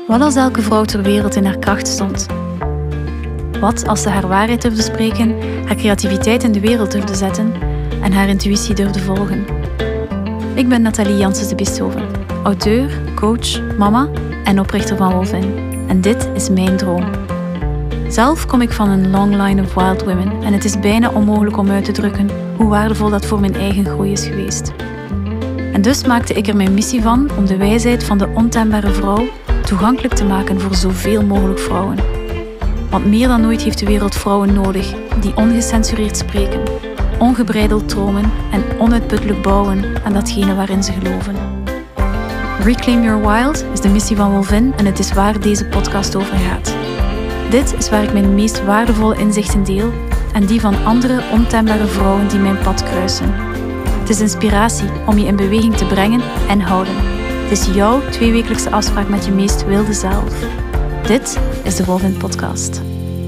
Wat als elke vrouw ter wereld in haar kracht stond? Wat als ze haar waarheid durfde spreken, haar creativiteit in de wereld durfde zetten en haar intuïtie durfde volgen? Ik ben Nathalie Janssens de Bischoven, auteur, coach, mama en oprichter van Wolvin. En dit is mijn droom. Zelf kom ik van een long line of wild women en het is bijna onmogelijk om uit te drukken hoe waardevol dat voor mijn eigen groei is geweest. En dus maakte ik er mijn missie van om de wijsheid van de ontembare vrouw toegankelijk te maken voor zoveel mogelijk vrouwen. Want meer dan ooit heeft de wereld vrouwen nodig die ongecensureerd spreken, ongebreideld dromen en onuitputtelijk bouwen aan datgene waarin ze geloven. Reclaim Your Wild is de missie van Wolvin en het is waar deze podcast over gaat. Dit is waar ik mijn meest waardevolle inzichten deel en die van andere ontembare vrouwen die mijn pad kruisen. Het is inspiratie om je in beweging te brengen en houden. Het is jouw 2-wekelijkse afspraak met je meest wilde zelf. Dit is de Wolvin Podcast.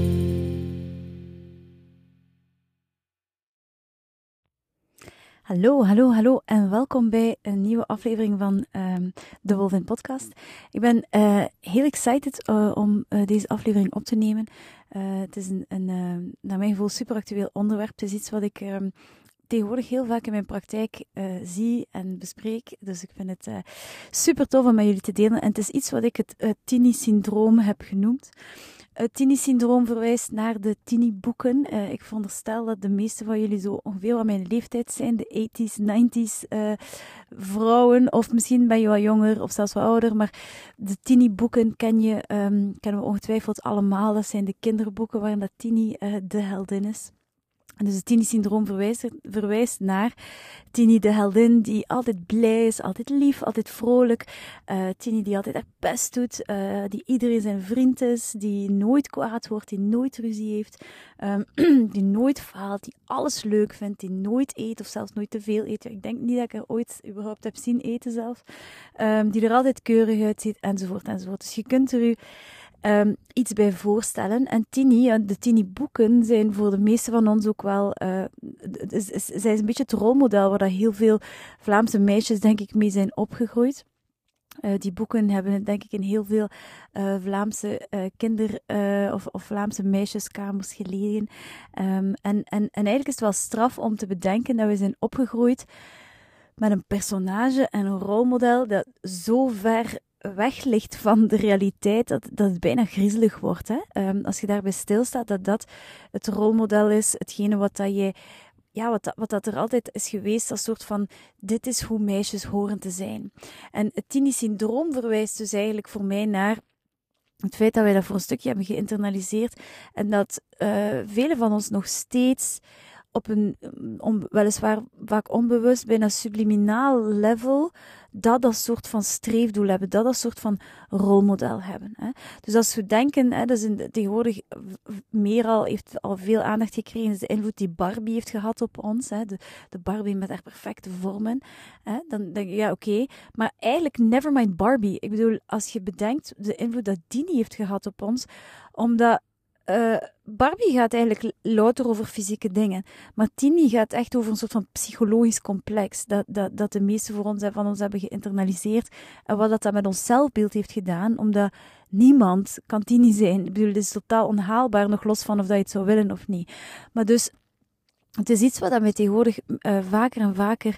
Hallo en welkom bij een nieuwe aflevering van de Wolvin Podcast. Ik ben heel excited om deze aflevering op te nemen. Het is een naar mijn gevoel super actueel onderwerp. Het is iets wat ik tegenwoordig heel vaak in mijn praktijk zie en bespreek. Dus ik vind het super tof om met jullie te delen. En het is iets wat ik het Tini-syndroom heb genoemd. Het Tini-syndroom verwijst naar de Tini-boeken. Ik veronderstel dat de meeste van jullie zo ongeveer aan mijn leeftijd zijn. De 80s, 90s vrouwen. Of misschien ben je wat jonger of zelfs wat ouder. Maar de Tini-boeken kennen we ongetwijfeld allemaal. Dat zijn de kinderboeken waarin dat Tini de heldin is. En dus het Tini-syndroom verwijst naar Tini de heldin die altijd blij is, altijd lief, altijd vrolijk. Tini die altijd haar best doet, die iedereen zijn vriend is, die nooit kwaad wordt, die nooit ruzie heeft, die nooit faalt, die alles leuk vindt, die nooit eet of zelfs nooit te veel eet. Ik denk niet dat ik er ooit überhaupt heb zien eten zelf. Die er altijd keurig uitziet, enzovoort. Dus je kunt er u iets bij voorstellen. En Tini, de Tini-boeken zijn voor de meeste van ons ook wel... zij is een beetje het rolmodel waar dat heel veel Vlaamse meisjes, denk ik, mee zijn opgegroeid. Die boeken hebben, denk ik, in heel veel Vlaamse of Vlaamse meisjeskamers gelegen. En eigenlijk is het wel straf om te bedenken dat we zijn opgegroeid met een personage en een rolmodel dat zo ver weg ligt van de realiteit, dat het bijna griezelig wordt. Hè? Als je daarbij stilstaat, dat het rolmodel is, hetgene wat dat je... Ja, wat dat er altijd is geweest, als soort van, dit is hoe meisjes horen te zijn. En het Tini-syndroom verwijst dus eigenlijk voor mij naar het feit dat wij dat voor een stukje hebben geïnternaliseerd en dat velen van ons nog steeds op een, weliswaar vaak onbewust, bijna subliminaal level, dat als soort van streefdoel hebben, dat als soort van rolmodel hebben. Hè. Dus als we denken, hè, dat is tegenwoordig heeft al veel aandacht gekregen, is de invloed die Barbie heeft gehad op ons, hè, de Barbie met haar perfecte vormen. Hè, dan denk je, ja oké, maar eigenlijk nevermind Barbie. Ik bedoel, als je bedenkt de invloed dat Disney heeft gehad op ons, omdat Barbie gaat eigenlijk louter over fysieke dingen. Maar Tini gaat echt over een soort van psychologisch complex. Dat de meeste van ons hebben geïnternaliseerd. En wat dat met ons zelfbeeld heeft gedaan. Omdat niemand kan Tini zijn. Ik bedoel, het is totaal onhaalbaar. Nog los van of dat je het zou willen of niet. Maar dus, het is iets wat mij tegenwoordig vaker en vaker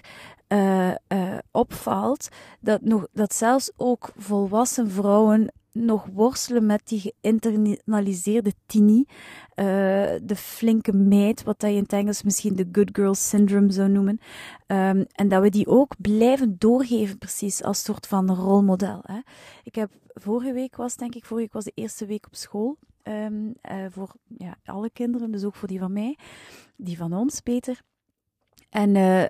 opvalt. Dat zelfs ook volwassen vrouwen nog worstelen met die geïnternaliseerde Tini, de flinke meid, wat dat je in het Engels misschien de good girl syndrome zou noemen, en dat we die ook blijven doorgeven precies als soort van rolmodel. Hè. Vorige week was de eerste week op school, voor alle kinderen, dus ook voor die van mij, die van ons, Peter. En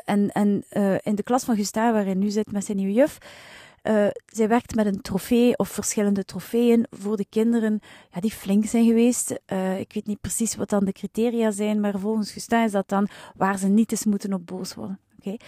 in de klas van Gustave, waar hij nu zit met zijn nieuwe juf, zij werkt met een trofee of verschillende trofeeën voor de kinderen die flink zijn geweest. Ik weet niet precies wat dan de criteria zijn, maar volgens Gustin is dat dan waar ze niet eens moeten op boos worden. Okay?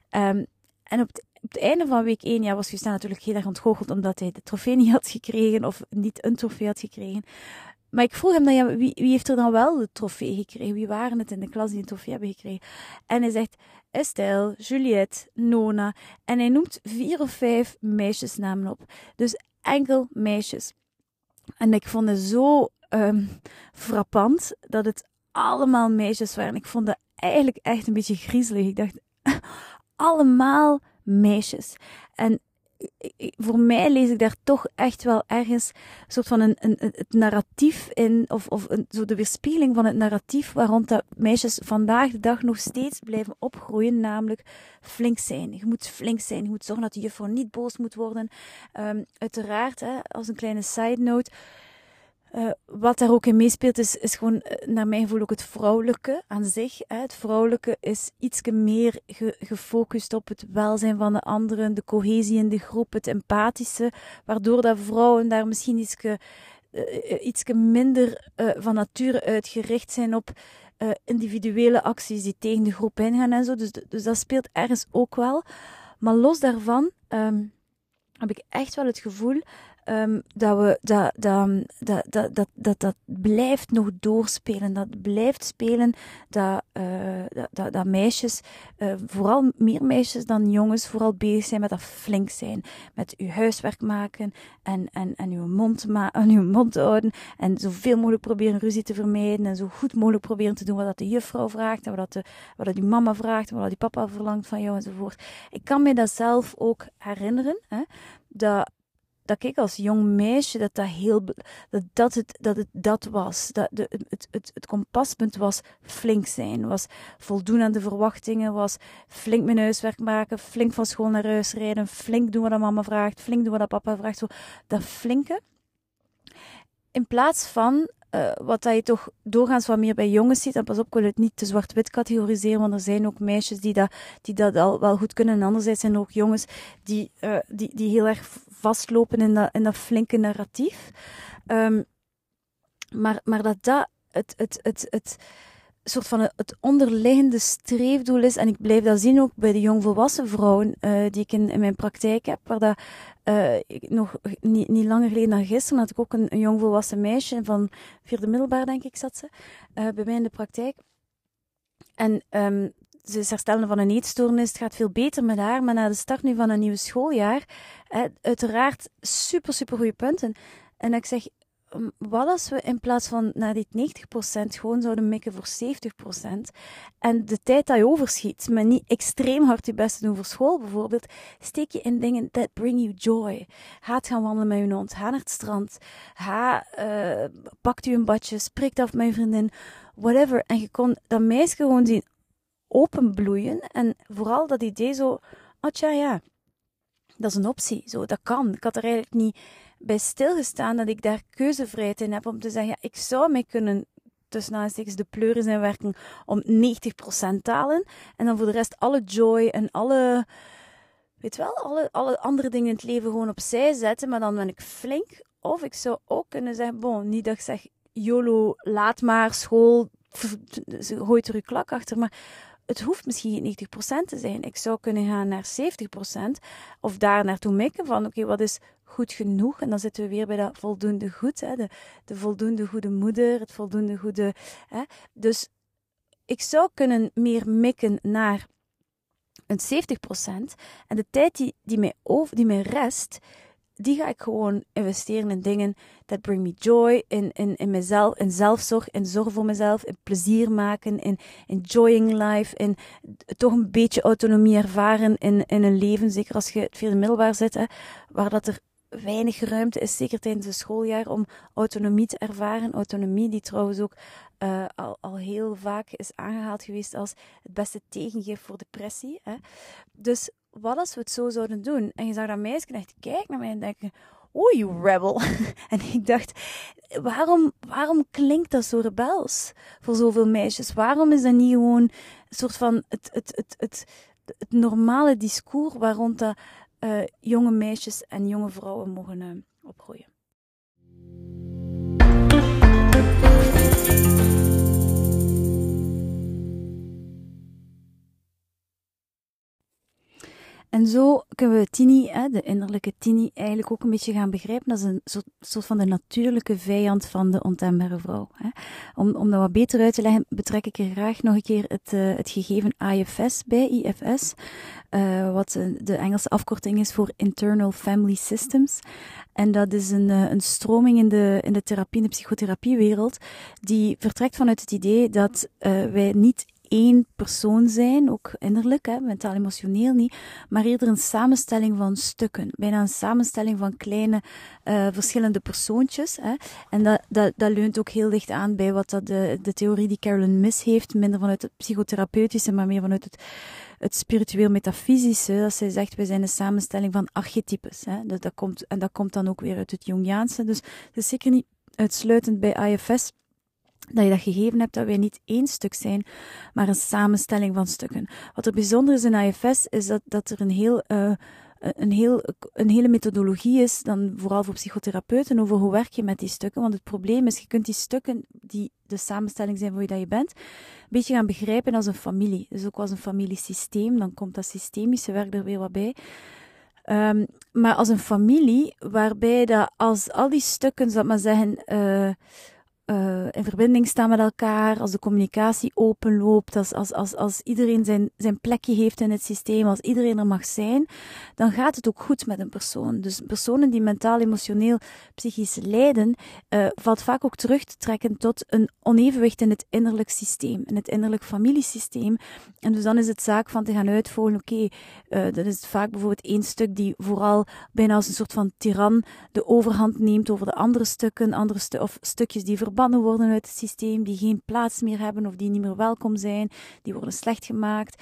En op het einde van week 1 was Gustin natuurlijk heel erg ontgoocheld omdat hij de trofee niet had gekregen of niet een trofee had gekregen. Maar ik vroeg hem dan, wie heeft er dan wel de trofee gekregen? Wie waren het in de klas die een trofee hebben gekregen? En hij zegt, Estelle, Juliette, Nona. En hij noemt 4 of 5 meisjesnamen op. Dus enkel meisjes. En ik vond het zo frappant dat het allemaal meisjes waren. Ik vond dat eigenlijk echt een beetje griezelig. Ik dacht, allemaal meisjes. En voor mij lees ik daar toch echt wel ergens een soort van het narratief in, of zo de weerspiegeling van het narratief waarom dat meisjes vandaag de dag nog steeds blijven opgroeien, namelijk flink zijn. Je moet flink zijn, je moet zorgen dat de juffrouw niet boos moet worden. Uiteraard, als een kleine side note, wat daar ook in meespeelt is gewoon, naar mijn gevoel, ook het vrouwelijke aan zich. Het vrouwelijke is iets meer gefocust op het welzijn van de anderen, de cohesie in de groep, het empathische, waardoor dat vrouwen daar misschien iets minder van nature uitgericht zijn op individuele acties die tegen de groep ingaan en zo. Dus dat speelt ergens ook wel. Maar los daarvan heb ik echt wel het gevoel dat blijft nog doorspelen. Dat blijft spelen dat meisjes, vooral meer meisjes dan jongens, vooral bezig zijn met dat flink zijn. Met uw huiswerk maken en uw mond houden. En zoveel mogelijk proberen ruzie te vermijden. En zo goed mogelijk proberen te doen wat dat de juffrouw vraagt. En wat dat die mama vraagt. En wat dat die papa verlangt van jou enzovoort. Ik kan me dat zelf ook herinneren. Dat ik als jong meisje, dat was. Het kompaspunt was flink zijn, was voldoen aan de verwachtingen, was flink mijn huiswerk maken, flink van school naar huis rijden, flink doen wat dat mama vraagt, flink doen wat dat papa vraagt. Zo, dat flinke. In plaats van wat dat je toch doorgaans wat meer bij jongens ziet, en pas op, ik wil het niet te zwart-wit categoriseren, want er zijn ook meisjes die dat al wel goed kunnen, en anderzijds zijn er ook jongens die heel erg vastlopen in dat flinke narratief. Maar dat het soort van het onderliggende streefdoel is, en ik blijf dat zien ook bij de jongvolwassen vrouwen die ik in mijn praktijk heb, waar dat nog niet langer geleden dan gisteren had ik ook een jongvolwassen meisje van 4e middelbaar, denk ik, zat ze bij mij in de praktijk. En ze is herstellende van een eetstoornis, het gaat veel beter met haar, maar na de start nu van een nieuw schooljaar, uiteraard super goede punten. En ik zeg, wat als we in plaats van naar die 90% gewoon zouden mikken voor 70%, en de tijd dat je overschiet, maar niet extreem hard je best te doen voor school bijvoorbeeld, steek je in dingen that bring you joy. Ga gaan wandelen met je hond, ga naar het strand, pakt u een badje, spreekt af met je vriendin, whatever. En je kon dat meisje gewoon zien openbloeien, en vooral dat idee zo, tja, ja, dat is een optie, zo, dat kan. Ik had er eigenlijk niet bij stilgestaan dat ik daar keuzevrijheid in heb om te zeggen, ja, ik zou mij kunnen, tussen aanstekens, de pleuris in werken om 90% talen, en dan voor de rest alle joy en alle andere dingen in het leven gewoon opzij zetten, maar dan ben ik flink. Of ik zou ook kunnen zeggen, bon, niet dat ik zeg, YOLO, laat maar, school, gooit er uw klak achter, maar het hoeft misschien geen 90% te zijn. Ik zou kunnen gaan naar 70%, of daar naartoe mikken van, oké, wat is goed genoeg? En dan zitten we weer bij dat voldoende goed, de voldoende goede moeder, het voldoende goede. Dus ik zou kunnen meer mikken naar een 70%, en de tijd die mij rest, die ga ik gewoon investeren in dingen that bring me joy, in mezelf, in zelfzorg, in zorg voor mezelf, in plezier maken, in enjoying life, in toch een beetje autonomie ervaren in een leven, zeker als je het 4e middelbaar zit, waar dat er weinig ruimte is, zeker tijdens het schooljaar, om autonomie te ervaren. Autonomie die trouwens ook al heel vaak is aangehaald geweest als het beste tegengif voor depressie. Dus wat als we het zo zouden doen? En je zag dat meisje echt kijken naar mij en denken, oh, you rebel. En ik dacht, waarom klinkt dat zo rebels voor zoveel meisjes? Waarom is dat niet gewoon een soort van het normale discours waar rond dat jonge meisjes en jonge vrouwen mogen opgroeien? En zo kunnen we Tini, de innerlijke Tini, eigenlijk ook een beetje gaan begrijpen als een soort van de natuurlijke vijand van de ontembare vrouw. Om dat wat beter uit te leggen, betrek ik er graag nog een keer het gegeven IFS bij, IFS, wat de Engelse afkorting is voor Internal Family Systems. En dat is een stroming in de therapie, in de psychotherapiewereld, die vertrekt vanuit het idee dat wij niet één persoon zijn, ook innerlijk, mentaal-emotioneel niet, maar eerder een samenstelling van stukken. Bijna een samenstelling van kleine verschillende persoontjes. En dat leunt ook heel dicht aan bij wat de theorie die Carolyn Myss heeft, minder vanuit het psychotherapeutische, maar meer vanuit het spiritueel-metafysische. Dat zij zegt, wij zijn een samenstelling van archetypes. Dat komt dan ook weer uit het Jungiaanse. Dus het is zeker niet uitsluitend bij IFS dat je dat gegeven hebt, dat wij niet één stuk zijn, maar een samenstelling van stukken. Wat er bijzonder is in IFS, is dat er een hele methodologie is, dan vooral voor psychotherapeuten, over hoe werk je met die stukken. Want het probleem is, je kunt die stukken, die de samenstelling zijn van wie dat je bent, een beetje gaan begrijpen als een familie. Dus ook als een familiesysteem, dan komt dat systemische werk er weer wat bij. Maar als een familie, waarbij dat als al die stukken, zal ik maar zeggen, in verbinding staan met elkaar, als de communicatie openloopt, als iedereen zijn plekje heeft in het systeem, als iedereen er mag zijn, dan gaat het ook goed met een persoon. Dus personen die mentaal, emotioneel, psychisch lijden, valt vaak ook terug te trekken tot een onevenwicht in het innerlijk systeem, in het innerlijk familiesysteem. En dus dan is het zaak van te gaan uitvogelen, dat is vaak bijvoorbeeld één stuk die vooral bijna als een soort van tiran de overhand neemt over de andere stukken, of stukjes die verbannen worden uit het systeem, die geen plaats meer hebben of die niet meer welkom zijn, die worden slecht gemaakt.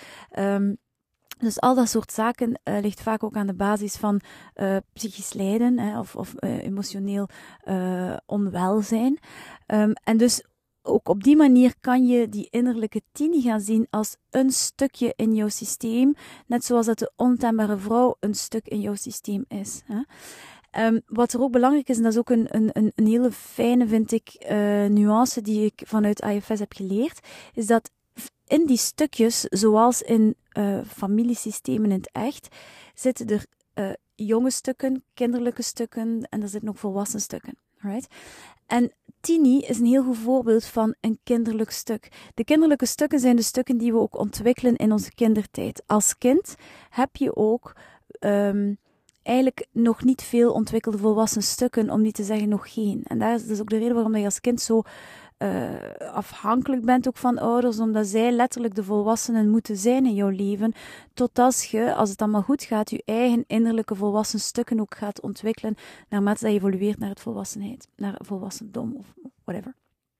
Dus al dat soort zaken ligt vaak ook aan de basis van psychisch lijden of emotioneel onwelzijn. En dus ook op die manier kan je die innerlijke Tini gaan zien als een stukje in jouw systeem, net zoals dat de ontembare vrouw een stuk in jouw systeem is. Wat er ook belangrijk is, en dat is ook een hele fijne, vind ik, nuance die ik vanuit IFS heb geleerd, is dat in die stukjes, zoals in familiesystemen in het echt, zitten er jonge stukken, kinderlijke stukken en er zitten ook volwassen stukken. Right? En Tini is een heel goed voorbeeld van een kinderlijk stuk. De kinderlijke stukken zijn de stukken die we ook ontwikkelen in onze kindertijd. Als kind heb je ook eigenlijk nog niet veel ontwikkelde volwassen stukken, om niet te zeggen nog geen. En dat is ook de reden waarom je als kind zo afhankelijk bent ook van ouders, omdat zij letterlijk de volwassenen moeten zijn in jouw leven, tot als het allemaal goed gaat, je eigen innerlijke volwassen stukken ook gaat ontwikkelen, naarmate dat je evolueert naar naar volwassendom of whatever.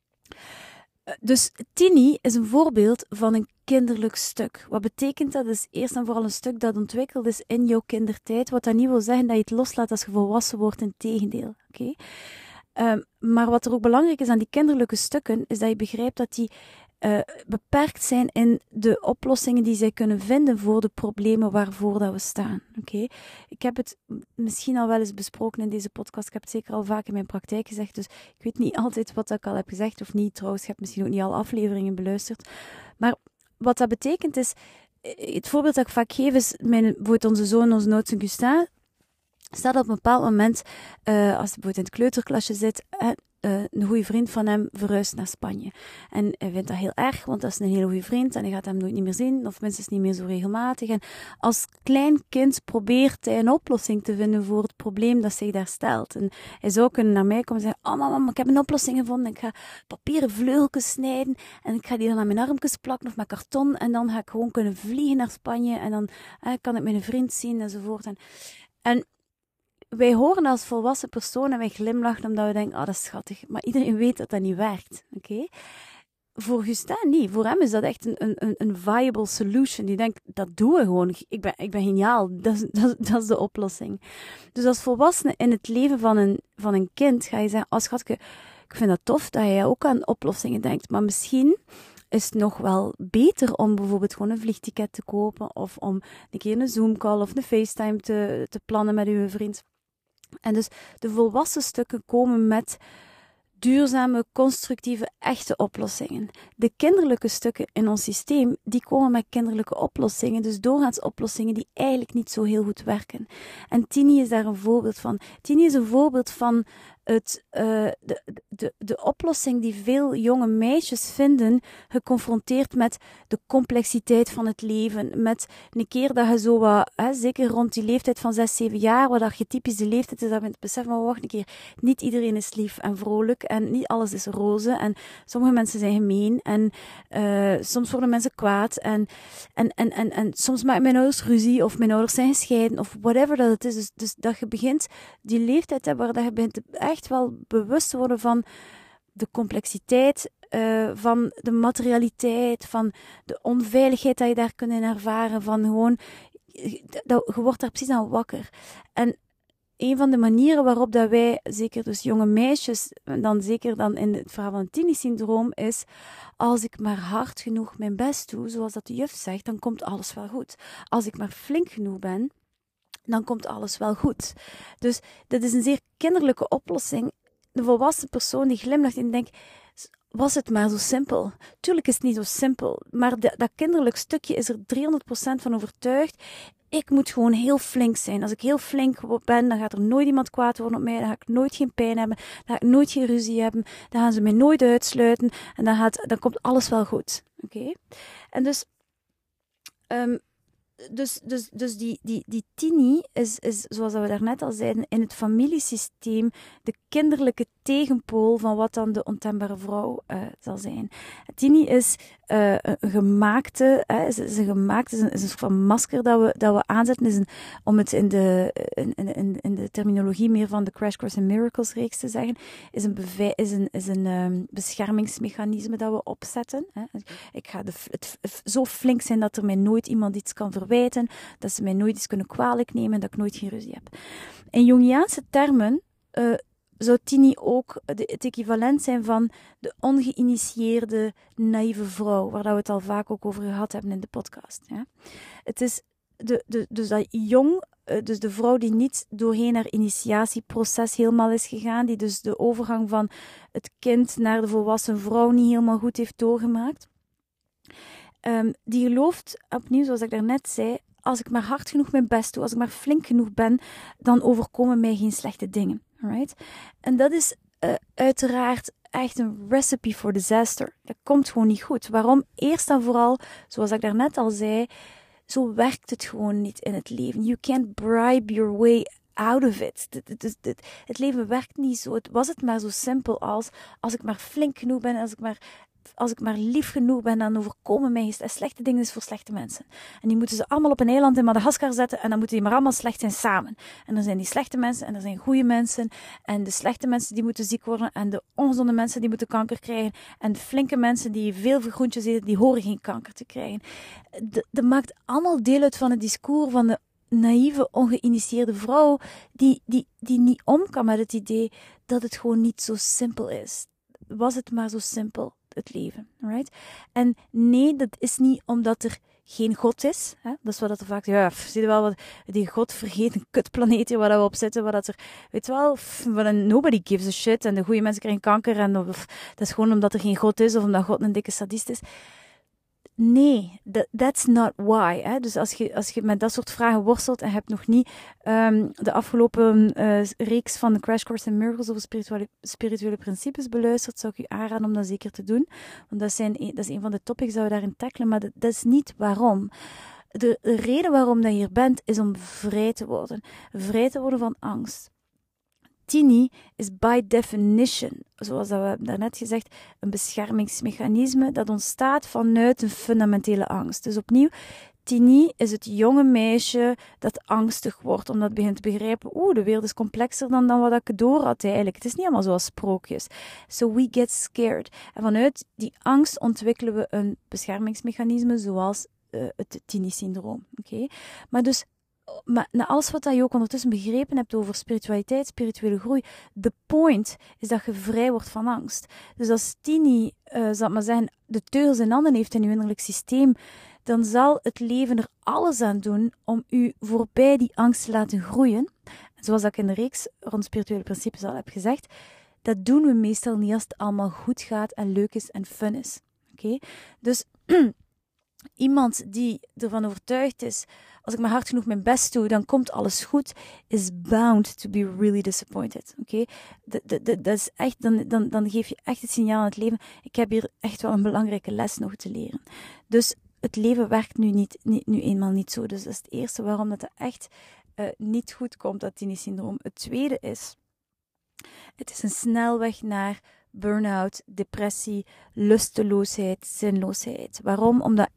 Dus Tini is een voorbeeld van een kinderlijk stuk. Wat betekent dat? Dat is eerst en vooral een stuk dat ontwikkeld is in jouw kindertijd, wat dat niet wil zeggen dat je het loslaat als je volwassen wordt, integendeel. Okay? Maar wat er ook belangrijk is aan die kinderlijke stukken, is dat je begrijpt dat die beperkt zijn in de oplossingen die zij kunnen vinden voor de problemen waarvoor dat we staan. Okay? Ik heb het misschien al wel eens besproken in deze podcast, ik heb het zeker al vaak in mijn praktijk gezegd, dus ik weet niet altijd wat ik al heb gezegd of niet. Trouwens, je hebt misschien ook niet alle afleveringen beluisterd. Maar wat dat betekent is, het voorbeeld dat ik vaak geef is, bijvoorbeeld onze zoon, onze oudste Gustin, staat op een bepaald moment, als hij bijvoorbeeld in het kleuterklasje zit, een goede vriend van hem verhuist naar Spanje. En hij vindt dat heel erg, want dat is een hele goede vriend en hij gaat hem nooit niet meer zien, of minstens niet meer zo regelmatig. En als klein kind probeert hij een oplossing te vinden voor het probleem dat zich daar stelt. En hij zou kunnen naar mij komen en zeggen, oh mama, ik heb een oplossing gevonden. Ik ga papieren vleugeltjes snijden en ik ga die dan aan mijn armpjes plakken of met karton en dan ga ik gewoon kunnen vliegen naar Spanje en dan kan ik mijn vriend zien enzovoort. En wij horen als volwassen persoon en wij glimlachen omdat we denken, dat is schattig. Maar iedereen weet dat dat niet werkt. Okay? Voor Gustin niet. Voor hem is dat echt een viable solution. Die denkt, dat doen we gewoon. Ik ben geniaal. Dat is de oplossing. Dus als volwassene in het leven van een kind ga je zeggen, schatje, ik vind dat tof dat jij ook aan oplossingen denkt. Maar misschien is het nog wel beter om bijvoorbeeld gewoon een vliegticket te kopen of om een keer een Zoom-call of een FaceTime te plannen met uw vriend. En dus de volwassen stukken komen met duurzame, constructieve, echte oplossingen. De kinderlijke stukken in ons systeem, die komen met kinderlijke oplossingen, dus doorgaans oplossingen die eigenlijk niet zo heel goed werken. En Tini is daar een voorbeeld van. Tini is een voorbeeld van de oplossing die veel jonge meisjes vinden, geconfronteerd met de complexiteit van het leven. Met een keer dat je zo wat, zeker rond die leeftijd van 6, 7 jaar, wat dat je typisch de leeftijd is, dat je beseft van, wacht een keer, niet iedereen is lief en vrolijk en niet alles is roze en sommige mensen zijn gemeen en soms worden mensen kwaad en soms maken mijn ouders ruzie of mijn ouders zijn gescheiden of whatever dat het is. Dus dat je begint die leeftijd te hebben waar dat je begint echt wel bewust te worden van de complexiteit, van de materialiteit, van de onveiligheid dat je daar kunt in ervaren, van gewoon, je wordt daar precies aan wakker. En een van de manieren waarop dat wij, zeker dus jonge meisjes, dan zeker dan in het verhaal van het Tini-syndroom, is, als ik maar hard genoeg mijn best doe, zoals dat de juf zegt, dan komt alles wel goed. Als ik maar flink genoeg ben, dan komt alles wel goed. Dus dit is een zeer kinderlijke oplossing. De volwassen persoon die glimlacht en denkt, was het maar zo simpel? Tuurlijk is het niet zo simpel, maar dat kinderlijk stukje is er 300% van overtuigd. Ik moet gewoon heel flink zijn. Als ik heel flink ben, dan gaat er nooit iemand kwaad worden op mij, dan ga ik nooit geen pijn hebben, dan ga ik nooit geen ruzie hebben, dan gaan ze mij nooit uitsluiten en dan komt alles wel goed. Oké? En dus die Tini is, zoals we daarnet al zeiden, in het familiesysteem de kinderlijke tegenpool van wat dan de ontembare vrouw zal zijn. Tini is een gemaakte, is een soort van masker dat we aanzetten, om het in de terminologie meer van de Crash Course in Miracles reeks te zeggen, is een beschermingsmechanisme dat we opzetten. Ik ga zo flink zijn dat er mij nooit iemand iets kan verwijten, dat ze mij nooit iets kunnen kwalijk nemen, dat ik nooit geen ruzie heb. In Jungiaanse termen zou Tini ook het equivalent zijn van de ongeïnitieerde, naïeve vrouw, waar we het al vaak ook over gehad hebben in de podcast. Ja? Het is dus dat jong, dus de vrouw die niet doorheen haar initiatieproces helemaal is gegaan, die dus de overgang van het kind naar de volwassen vrouw niet helemaal goed heeft doorgemaakt. Die gelooft, opnieuw zoals ik daarnet zei, als ik maar hard genoeg mijn best doe, als ik maar flink genoeg ben, dan overkomen mij geen slechte dingen. Right? En dat is uiteraard echt een recipe for disaster. Dat komt gewoon niet goed. Waarom? Eerst en vooral, zoals ik daarnet al zei, zo werkt het gewoon niet in het leven. You can't bribe your way out of it. Het leven werkt niet zo. Was het maar zo simpel als ik maar flink genoeg ben, als ik maar lief genoeg ben, dan overkomen mij slechte dingen is voor slechte mensen. En die moeten ze allemaal op een eiland in Madagaskar zetten en dan moeten die maar allemaal slecht zijn samen. En er zijn die slechte mensen en er zijn goede mensen. En de slechte mensen die moeten ziek worden en de ongezonde mensen die moeten kanker krijgen. En de flinke mensen die veel groentjes eten, die horen geen kanker te krijgen. Dat maakt allemaal deel uit van het discours van de naïeve, ongeïnitieerde vrouw die niet om kan met het idee dat het gewoon niet zo simpel is. Was het maar zo simpel, het leven, right? En nee, dat is niet omdat er geen God is. Hè? Dat is wat er vaak, zie je wel, wat die godvergeten kutplaneet waar we op zitten, waar dat er, weet je wel, nobody gives a shit en de goede mensen krijgen kanker en dat is gewoon omdat er geen God is of omdat God een dikke sadist is. Nee, that's not why. Hè? Dus als je met dat soort vragen worstelt en hebt nog niet de afgelopen reeks van de Crash Course in Miracles over spirituele principes beluisterd, zou ik je aanraden om dat zeker te doen. Want dat is een van de topics dat we daarin tackelen, maar dat is niet waarom. De reden waarom dat je hier bent, is om vrij te worden. Vrij te worden van angst. Tini is by definition, zoals we hebben daarnet gezegd, een beschermingsmechanisme dat ontstaat vanuit een fundamentele angst. Dus opnieuw, Tini is het jonge meisje dat angstig wordt, omdat het begint te begrijpen, de wereld is complexer dan wat ik door had eigenlijk. Het is niet allemaal zoals sprookjes. So we get scared. En vanuit die angst ontwikkelen we een beschermingsmechanisme zoals het Tini-syndroom. Okay? Maar na alles wat je ook ondertussen begrepen hebt over spiritualiteit, spirituele groei, de point is dat je vrij wordt van angst. Dus als Tini, zal ik maar zeggen, de teugels in handen heeft in je innerlijk systeem, dan zal het leven er alles aan doen om u voorbij die angst te laten groeien. En zoals ik in de reeks rond spirituele principes al heb gezegd, dat doen we meestal niet als het allemaal goed gaat en leuk is en fun is. Oké? Dus iemand die ervan overtuigd is, als ik maar hard genoeg mijn best doe, dan komt alles goed, is bound to be really disappointed. Oké? Dat is echt, dan geef je echt het signaal aan het leven, ik heb hier echt wel een belangrijke les nog te leren. Dus het leven werkt nu eenmaal niet zo. Dus dat is het eerste waarom dat echt niet goed komt, dat Tini-syndroom. Het tweede is, het is een snelweg naar burn-out, depressie, lusteloosheid, zinloosheid. Waarom? Omdat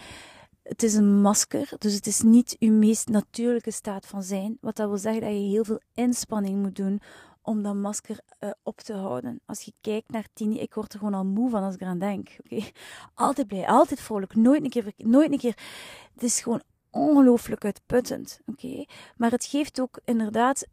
het is een masker, dus het is niet uw meest natuurlijke staat van zijn. Wat dat wil zeggen dat je heel veel inspanning moet doen om dat masker op te houden. Als je kijkt naar Tini, ik word er gewoon al moe van als ik eraan denk. Okay? Altijd blij, altijd vrolijk, nooit een keer. Het is gewoon ongelooflijk uitputtend. Okay? Maar het geeft ook inderdaad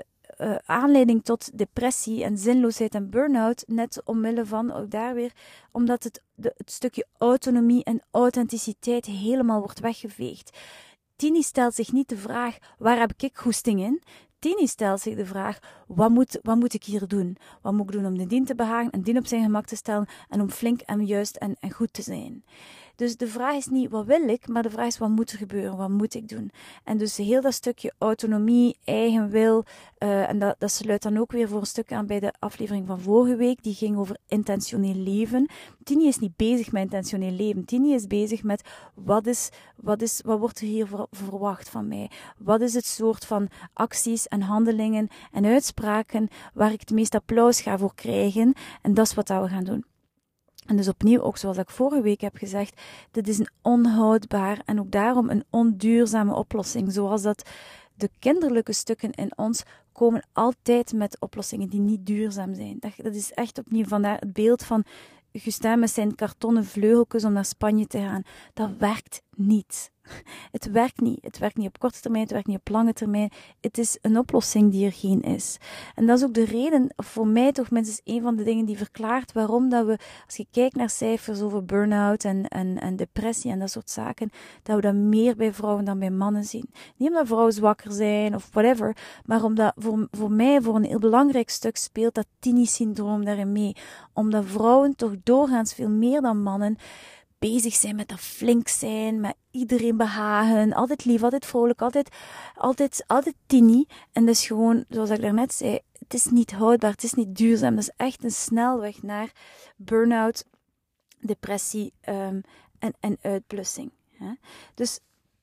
aanleiding tot depressie en zinloosheid en burn-out, net omwille van, ook daar weer, omdat het stukje autonomie en authenticiteit helemaal wordt weggeveegd. Tini stelt zich niet de vraag, waar heb ik goesting in? Tini stelt zich de vraag, wat moet ik hier doen? Wat moet ik doen om de dien te behagen en dien op zijn gemak te stellen en om flink en juist en goed te zijn? Dus de vraag is niet, wat wil ik? Maar de vraag is, wat moet er gebeuren? Wat moet ik doen? En dus heel dat stukje autonomie, eigen wil, en dat sluit dan ook weer voor een stuk aan bij de aflevering van vorige week, die ging over intentioneel leven. Tini is niet bezig met intentioneel leven. Tini is bezig met, wat wordt er hier verwacht van mij? Wat is het soort van acties en handelingen en uitspraken waar ik het meeste applaus ga voor krijgen? En dat is wat we gaan doen. En dus opnieuw, ook zoals ik vorige week heb gezegd, dit is een onhoudbaar en ook daarom een onduurzame oplossing. Zoals dat de kinderlijke stukken in ons komen altijd met oplossingen die niet duurzaam zijn. Dat is echt opnieuw vandaar het beeld van Gustin met zijn kartonnen vleugeltjes om naar Spanje te gaan. Dat werkt niet. Het werkt niet. Het werkt niet op korte termijn, het werkt niet op lange termijn. Het is een oplossing die er geen is. En dat is ook de reden, voor mij toch minstens een van de dingen die verklaart waarom dat we, als je kijkt naar cijfers over burn-out en depressie en dat soort zaken, dat we dat meer bij vrouwen dan bij mannen zien. Niet omdat vrouwen zwakker zijn of whatever, maar omdat voor mij voor een heel belangrijk stuk speelt dat Tini-syndroom daarin mee. Omdat vrouwen toch doorgaans veel meer dan mannen bezig zijn met dat flink zijn, met iedereen behagen, altijd lief, altijd vrolijk, altijd Tini. En dat is gewoon, zoals ik daarnet zei, het is niet houdbaar, het is niet duurzaam. Dat is echt een snelweg naar burn-out, depressie en uitblussing. Hè? Dus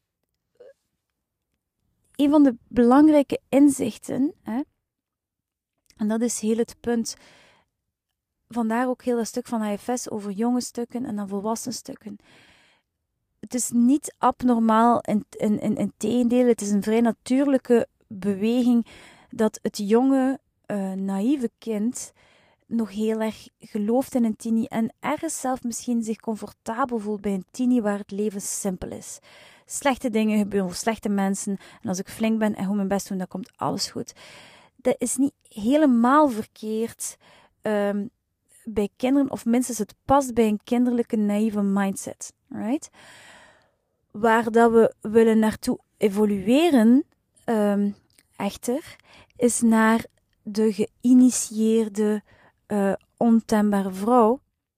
een van de belangrijke inzichten, hè, en dat is heel het punt, vandaar ook heel dat stuk van HFS over jonge stukken en dan volwassen stukken. Het is niet abnormaal, in tegendeel, het is een vrij natuurlijke beweging dat het jonge, naïeve kind nog heel erg gelooft in een Tini en ergens zelf misschien zich comfortabel voelt bij een Tini waar het leven simpel is. Slechte dingen gebeuren voor slechte mensen en als ik flink ben en goed mijn best doe, dan komt alles goed. Dat is niet helemaal verkeerd bij kinderen, of minstens het past bij een kinderlijke naïeve mindset. Right? Waar dat we willen naartoe evolueren, echter, is naar de geïnitieerde, ontembare vrouw,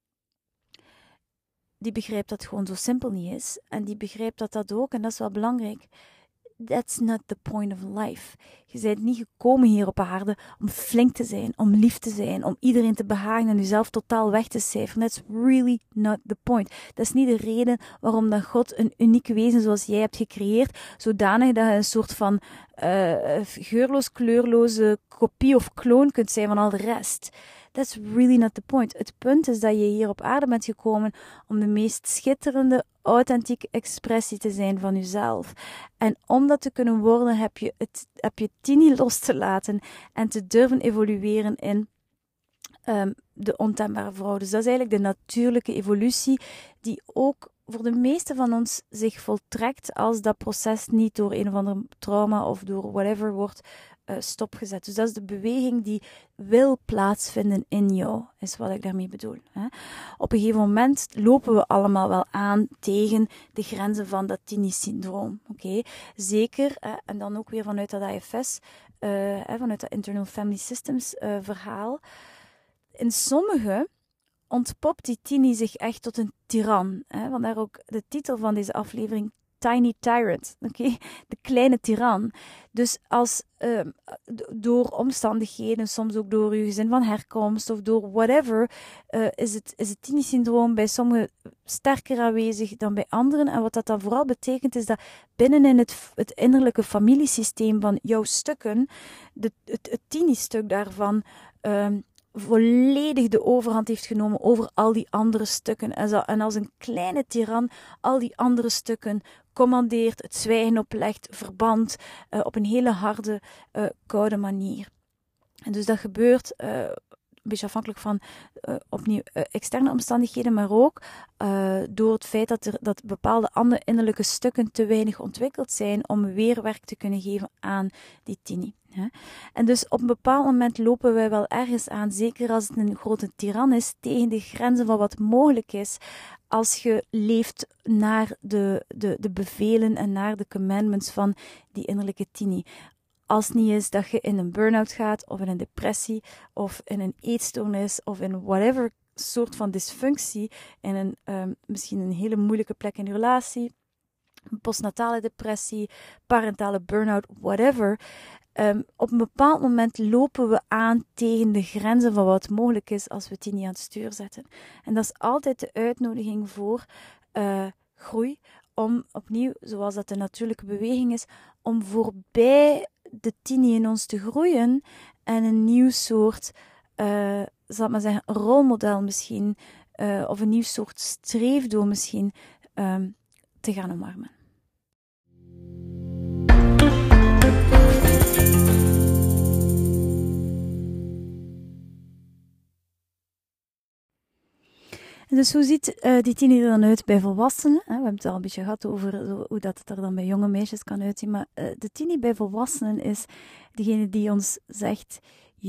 die begrijpt dat het gewoon zo simpel niet is, en die begrijpt dat ook, en dat is wel belangrijk, that's not the point of life. Je bent niet gekomen hier op aarde om flink te zijn, om lief te zijn, om iedereen te behagen en jezelf totaal weg te cijferen. That's really not the point. Dat is niet de reden waarom dat God een uniek wezen zoals jij hebt gecreëerd, zodanig dat je een soort van geurloos, kleurloze kopie of kloon kunt zijn van al de rest. That's really not the point. Het punt is dat je hier op aarde bent gekomen om de meest schitterende, authentieke expressie te zijn van jezelf. En om dat te kunnen worden, heb je Tini los te laten en te durven evolueren in de ontembare vrouw. Dus dat is eigenlijk de natuurlijke evolutie die ook voor de meeste van ons zich voltrekt als dat proces niet door een of ander trauma of door whatever wordt stopgezet. Dus dat is de beweging die wil plaatsvinden in jou, is wat ik daarmee bedoel. Hè. Op een gegeven moment lopen we allemaal wel aan tegen de grenzen van dat Tini-syndroom. Okay? Zeker, en dan ook weer vanuit dat IFS, vanuit dat Internal Family Systems verhaal. in sommige ontpopt die Tini zich echt tot een tiran. Vandaar ook de titel van deze aflevering, Tiny Tyrant. Okay? De kleine tiran. Dus als door omstandigheden, soms ook door je gezin van herkomst of door whatever, is het Tini-syndroom bij sommigen sterker aanwezig dan bij anderen. En wat dat dan vooral betekent, is dat binnenin het innerlijke familiesysteem van jouw stukken, het Tini-stuk daarvan, volledig de overhand heeft genomen over al die andere stukken. En als een kleine tiran al die andere stukken commandeert, het zwijgen oplegt, verband op een hele harde, koude manier. En dus dat gebeurt een beetje afhankelijk van opnieuw externe omstandigheden, maar ook door het feit dat bepaalde andere innerlijke stukken te weinig ontwikkeld zijn om weerwerk te kunnen geven aan die Tini. En dus op een bepaald moment lopen wij wel ergens aan, zeker als het een grote tiran is, tegen de grenzen van wat mogelijk is als je leeft naar de bevelen en naar de commandments van die innerlijke Tini. Als het niet is dat je in een burn-out gaat, of in een depressie, of in een eetstoornis, of in whatever soort van dysfunctie, in misschien een hele moeilijke plek in je relatie, postnatale depressie, parentale burn-out, whatever. Op een bepaald moment lopen we aan tegen de grenzen van wat mogelijk is als we Tini aan het stuur zetten. En dat is altijd de uitnodiging voor groei, om opnieuw, zoals dat de natuurlijke beweging is, om voorbij de Tini in ons te groeien en een nieuw soort, zal ik maar zeggen, rolmodel misschien, of een nieuw soort streefdoel misschien, te gaan omarmen. En dus hoe ziet die Tini er dan uit bij volwassenen? We hebben het al een beetje gehad over hoe dat het er dan bij jonge meisjes kan uitzien. Maar de Tini bij volwassenen is degene die ons zegt,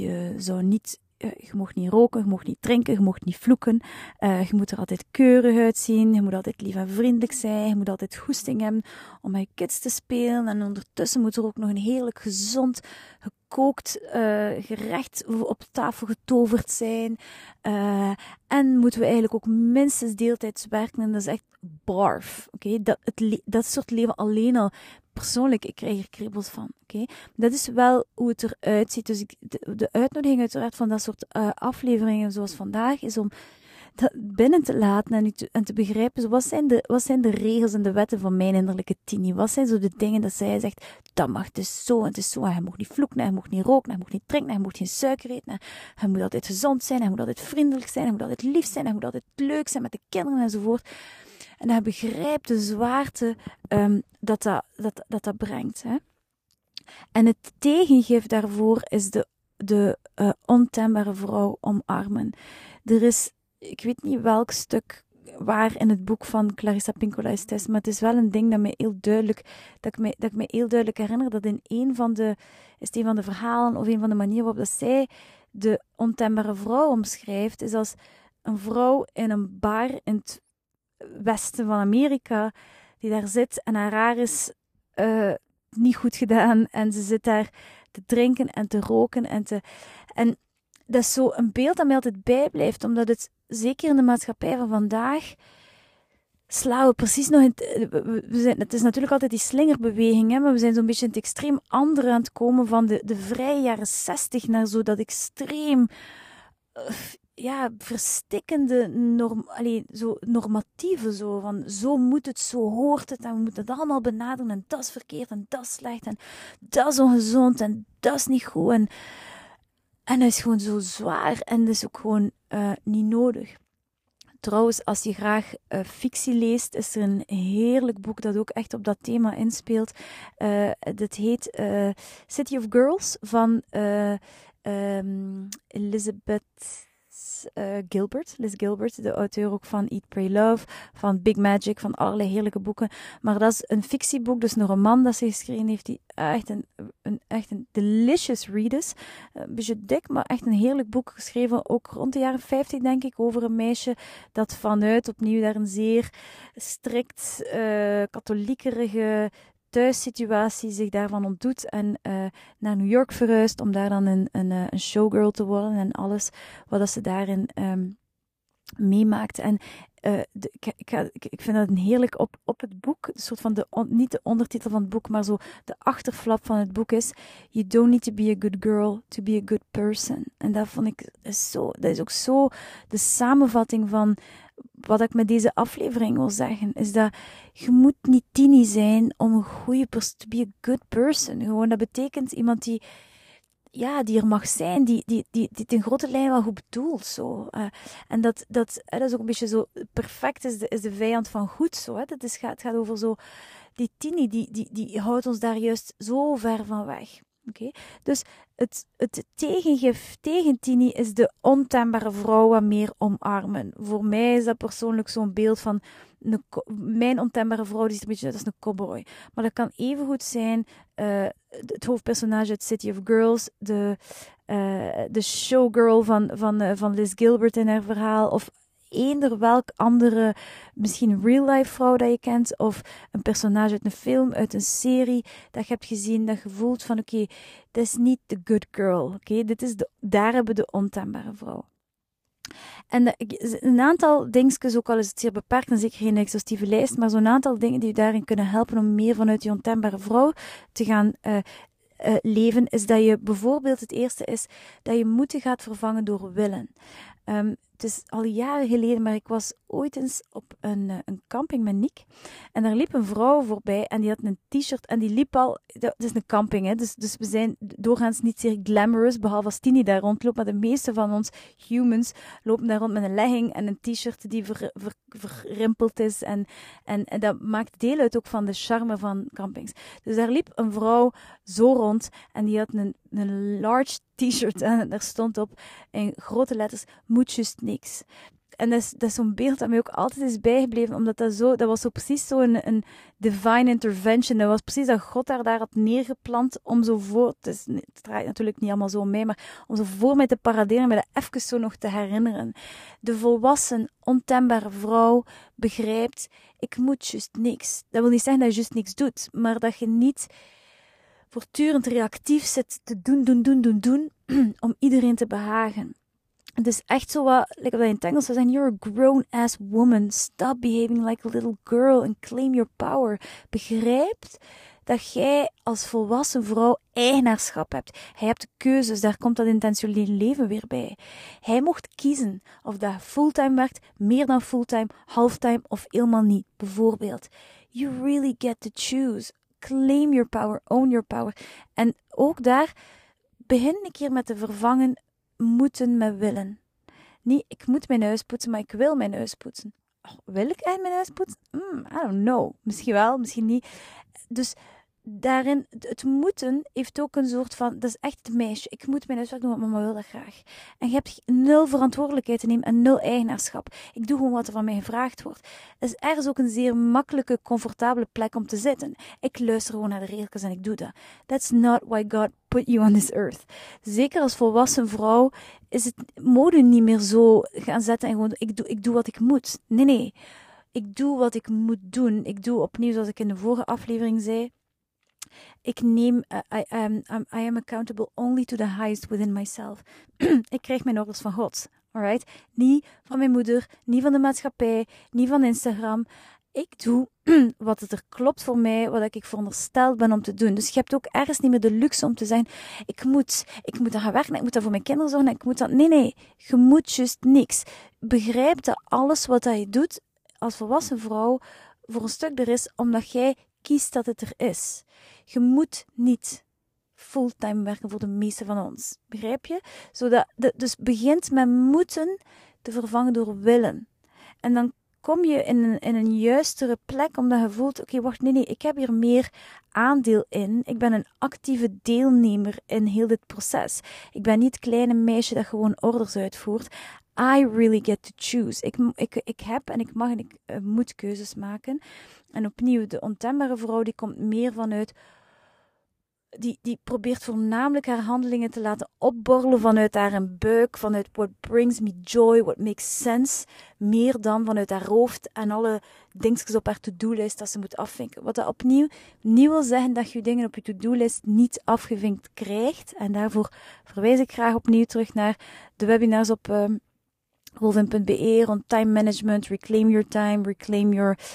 je mag niet roken, je mag niet drinken, je mag niet vloeken. Je moet er altijd keurig uitzien, je moet altijd lief en vriendelijk zijn, je moet altijd goesting hebben om met je kids te spelen. En ondertussen moet er ook nog een heerlijk gezond, gekookt gerecht op tafel getoverd zijn. En moeten we eigenlijk ook minstens deeltijds werken. En dat is echt barf. Okay? Dat soort leven alleen al. Persoonlijk, ik krijg er kriebels van. Okay? Dat is wel hoe het eruit ziet. Dus de uitnodiging uiteraard van dat soort afleveringen zoals vandaag is om dat binnen te laten en te begrijpen. Wat zijn de regels en de wetten van mijn innerlijke Tini? Wat zijn zo de dingen dat zij zegt, dat mag dus zo en het is zo. En hij mag niet vloeken, hij mag niet roken, hij mag niet drinken, hij mag geen suiker eten. Hij moet altijd gezond zijn, hij moet altijd vriendelijk zijn, hij moet altijd lief zijn, hij moet altijd leuk zijn met de kinderen enzovoort. En hij begrijpt de zwaarte dat brengt. Hè? En het tegengif daarvoor is de ontembare vrouw omarmen. Er is, ik weet niet welk stuk waar in het boek van Clarissa Pinkola is, maar het is wel een ding dat ik me heel duidelijk herinner, dat in een van de verhalen of een van de manieren waarop dat zij de ontembare vrouw omschrijft, is als een vrouw in een bar in het westen van Amerika, die daar zit en haar haar is niet goed gedaan en ze zit daar te drinken en te roken en dat is zo een beeld dat mij altijd bijblijft, omdat het, zeker in de maatschappij van vandaag, slaan we precies nog het is natuurlijk altijd die slingerbeweging, hè, maar we zijn zo'n beetje in het extreem andere aan het komen van de vrije jaren 60 naar zo dat extreem verstikkende zo normatieve, zo moet het, zo hoort het en we moeten het allemaal benaderen en dat is verkeerd en dat is slecht en dat is ongezond en dat is niet goed en dat is gewoon zo zwaar en dat is ook gewoon niet nodig. Trouwens, als je graag fictie leest, is er een heerlijk boek dat ook echt op dat thema inspeelt. Dat heet City of Girls van Liz Gilbert, de auteur ook van Eat, Pray, Love, van Big Magic, van allerlei heerlijke boeken. Maar dat is een fictieboek, dus een roman dat ze geschreven heeft, die echt een delicious read is. Een beetje dik, maar echt een heerlijk boek geschreven, ook rond de jaren 50 denk ik, over een meisje dat vanuit opnieuw daar een zeer strikt katholiekerige thuissituatie zich daarvan ontdoet en naar New York verhuist om daar dan een showgirl te worden en alles wat dat ze daarin meemaakt. En ik vind dat een heerlijk op het boek, een soort van niet de ondertitel van het boek, maar zo de achterflap van het boek is: You don't need to be a good girl to be a good person. En dat vond ik dat is ook zo de samenvatting van wat ik met deze aflevering wil zeggen, is dat je moet niet tini zijn om een goede person, to be a good person. Gewoon, dat betekent iemand die er mag zijn, die het in grote lijn wel goed bedoelt. Zo. En dat is ook een beetje zo, perfect is de vijand van goed. Zo, hè. Het gaat over zo, die tini, die houdt ons daar juist zo ver van weg. Okay? Dus het tegengif tegen tini is de ontembare vrouw wat meer omarmen. Voor mij is dat persoonlijk zo'n beeld van mijn ontembare vrouw, die ziet een beetje uit als een cowboy. Maar dat kan evengoed zijn het hoofdpersonage uit City of Girls, de showgirl van Liz Gilbert in haar verhaal, of eender welk andere, misschien real-life vrouw dat je kent, of een personage uit een film, uit een serie, dat je hebt gezien, dat je voelt van oké, dit is niet de good girl, oké, daar hebben we de ontembare vrouw. En een aantal dingetjes, ook al is het zeer beperkt en zeker geen exhaustieve lijst, maar zo'n aantal dingen die je daarin kunnen helpen om meer vanuit die ontembare vrouw te gaan leven, is dat je bijvoorbeeld, het eerste is, dat je moeten gaat vervangen door willen. Het is al jaren geleden, maar ik was ooit eens op een camping met Nick. En daar liep een vrouw voorbij en die had een t-shirt en die liep al... Het is een camping, hè, dus we zijn doorgaans niet zeer glamorous, behalve als Tini daar rondloopt. Maar de meeste van ons humans lopen daar rond met een legging en een t-shirt die verrimpeld is. En dat maakt deel uit ook van de charme van campings. Dus daar liep een vrouw zo rond en die had een large t-shirt en daar stond op in grote letters: moet just niks. En dat is zo'n beeld dat mij ook altijd is bijgebleven, omdat dat was zo precies zo een divine intervention. Dat was precies dat God daar had neergeplant om zo voor, het draait natuurlijk niet allemaal zo om mij, maar om zo voor mij te paraderen, mij dat even zo nog te herinneren. De volwassen, ontembare vrouw begrijpt, ik moet just niks. Dat wil niet zeggen dat je just niks doet, maar dat je niet voortdurend reactief zit te doen, om iedereen te behagen. Het is echt zo wat, like wat in het Engels zou zeggen, you're a grown-ass woman. Stop behaving like a little girl and claim your power. Begrijp dat jij als volwassen vrouw eigenaarschap hebt. Hij hebt keuzes, daar komt dat intentionele leven weer bij. Hij mocht kiezen of dat fulltime werkt, meer dan fulltime, halftime of helemaal niet. Bijvoorbeeld, you really get to choose. Claim your power, own your power. En ook daar begin een keer met te vervangen moeten met willen. Niet, ik moet mijn huis poetsen, maar ik wil mijn huis poetsen. Oh, wil ik echt mijn huis poetsen? I don't know. Misschien wel, misschien niet. Dus daarin, het moeten heeft ook een soort van, dat is echt het meisje. Ik moet mijn huiswerk doen, want mama wil dat graag. En je hebt 0 verantwoordelijkheid te nemen en 0 eigenaarschap. Ik doe gewoon wat er van mij gevraagd wordt. Dus er is ook een zeer makkelijke, comfortabele plek om te zitten. Ik luister gewoon naar de regels en ik doe dat. That's not why God put you on this earth. Zeker als volwassen vrouw is het mode niet meer zo gaan zetten en gewoon, ik doe wat ik moet. Nee. Ik doe wat ik moet doen. Ik doe opnieuw, zoals ik in de vorige aflevering zei, ik neem, I am accountable only to the highest within myself. Ik krijg mijn orders van God. Alright? Niet van mijn moeder, niet van de maatschappij, niet van Instagram. Ik doe wat het er klopt voor mij, wat ik verondersteld ben om te doen. Dus je hebt ook ergens niet meer de luxe om te zeggen, ik moet dan gaan werken, ik moet dan voor mijn kinderen zorgen, ik moet dat... Nee, je moet juist niks. Begrijp dat alles wat dat je doet als volwassen vrouw voor een stuk er is, omdat jij kiest dat het er is. Je moet niet fulltime werken voor de meeste van ons. Begrijp je? Dus begint met moeten te vervangen door willen. En dan kom je in een juistere plek, omdat je voelt, oké, wacht, nee, ik heb hier meer aandeel in. Ik ben een actieve deelnemer in heel dit proces. Ik ben niet het kleine meisje dat gewoon orders uitvoert. I really get to choose. Ik heb en ik mag en ik moet keuzes maken. En opnieuw, de ontembare vrouw, die komt meer vanuit die probeert voornamelijk haar handelingen te laten opborrelen vanuit haar buik, vanuit what brings me joy, what makes sense, meer dan vanuit haar hoofd en alle dingetjes op haar to-do-lijst dat ze moet afvinken. Wat dat opnieuw niet wil zeggen dat je dingen op je to-do-lijst niet afgevinkt krijgt. En daarvoor verwijs ik graag opnieuw terug naar de webinars op wolvin.be rond time management, reclaim your time, reclaim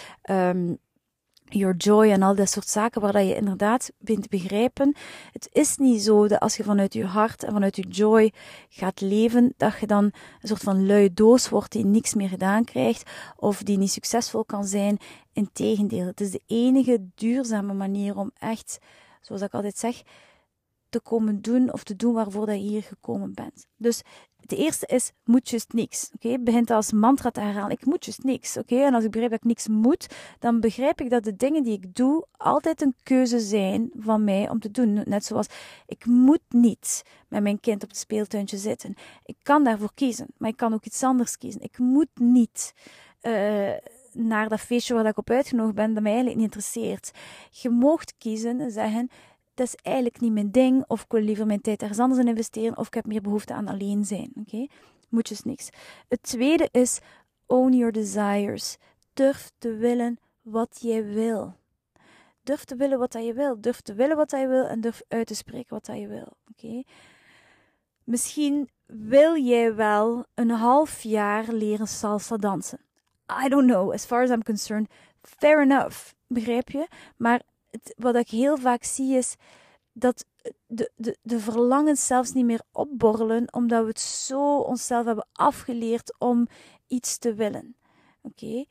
your joy en al dat soort zaken waar dat je inderdaad bent begrijpen. Het is niet zo dat als je vanuit je hart en vanuit je joy gaat leven, dat je dan een soort van luie doos wordt die niks meer gedaan krijgt of die niet succesvol kan zijn. Integendeel, het is de enige duurzame manier om echt, zoals ik altijd zeg, te komen doen of te doen waarvoor dat je hier gekomen bent. Dus de eerste is, moet just niks. Oké? Begint als mantra te herhalen, ik moet just niks. Oké? En als ik begrijp dat ik niks moet, dan begrijp ik dat de dingen die ik doe altijd een keuze zijn van mij om te doen. Net zoals, ik moet niet met mijn kind op het speeltuintje zitten. Ik kan daarvoor kiezen, maar ik kan ook iets anders kiezen. Ik moet niet naar dat feestje waar ik op uitgenodigd ben, dat mij eigenlijk niet interesseert. Je moogt kiezen en zeggen, dat is eigenlijk niet mijn ding, of ik wil liever mijn tijd ergens anders in investeren, of ik heb meer behoefte aan alleen zijn. Oké? Moet dus niks. Het tweede is, own your desires. Durf te willen wat jij wil. Durf te willen wat je wil. Durf te willen wat je wil en durf uit te spreken wat je wil. Oké? Misschien wil jij wel een half jaar leren salsa dansen. I don't know, as far as I'm concerned, fair enough. Begrijp je? Maar wat ik heel vaak zie is dat de verlangens zelfs niet meer opborrelen, omdat we het zo onszelf hebben afgeleerd om iets te willen. Oké?